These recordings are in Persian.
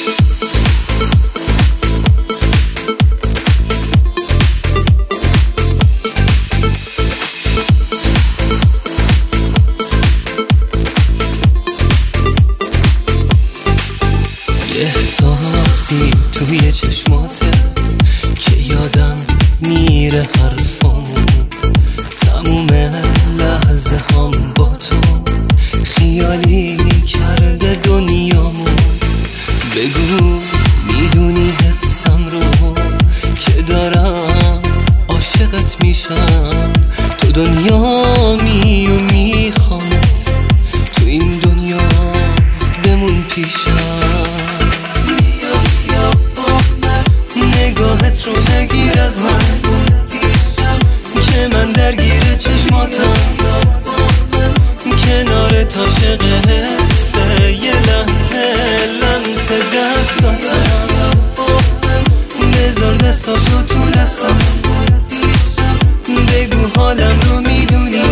احساسی توی چشماته که یادم میره حرفامون، تموم لحظه هم با تو خیالی کرده دنیامون. بگو میدونی حسم رو که دارم عاشقت میشم، تو دنیامی و میخوامت تو این دنیا بمون پیشم. نگاهت رو نگیر از من که من درگیر چشماتم، کنار عاشق حسه یه لحظه لمس دستاتم. بذار دستاتو تو دستم، بگو حالم رو میدونی،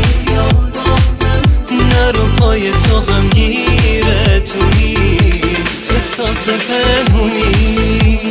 نرو پای تو هم گیره توی احساس پنهونی.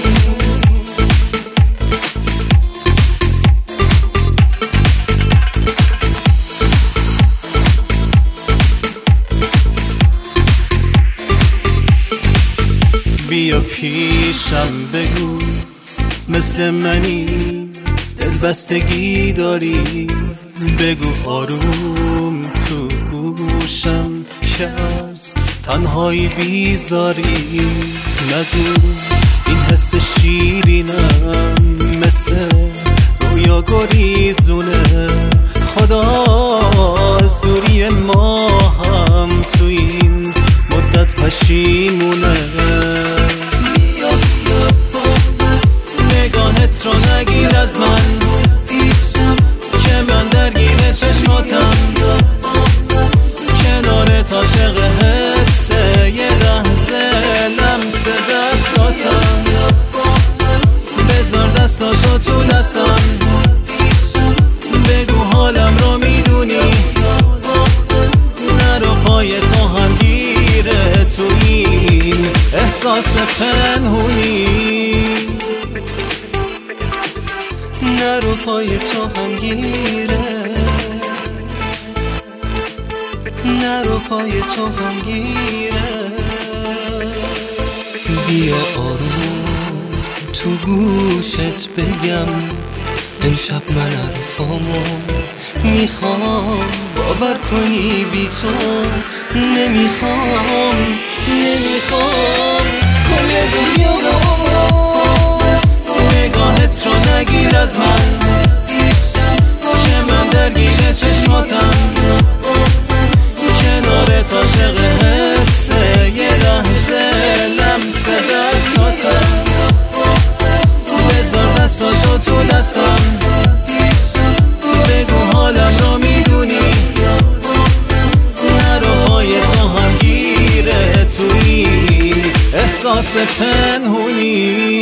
بیا پیشم بگو مثل منی دلبستگی داری، بگو آروم تو گوشم که از تنهایی بیزاری. نگو این حس شیرینم مثل رویا گریزونه، خدا از دوری ما هم تو این مدت پشیمونه. نگاهت رو نگیر از من که من درگیر چشماتم، کنار عاشق حسه یه لحظه لمس دستاتم. بذار دستاتو تو دستم، بگو حالم رو میدونی، نرو پای تو هم گیره تو این احساس پنهونی. نرو پای تو هم گیره، نرو پای تو هم گیره. بیا آروم تو گوشت بگم امشب من حرفامو میخوام، باور کنی بی تو نمیخوام کل دنیا رو. نگاهت رو نگیر از من که من درگیر چشماتم، کنار عاشق حسه یه لحظه لمس دستاتم. بذار دستاتو تو دستم، بگو حالم رو میدونی، نرو پای تو هم گیره توی احساس پنهونی.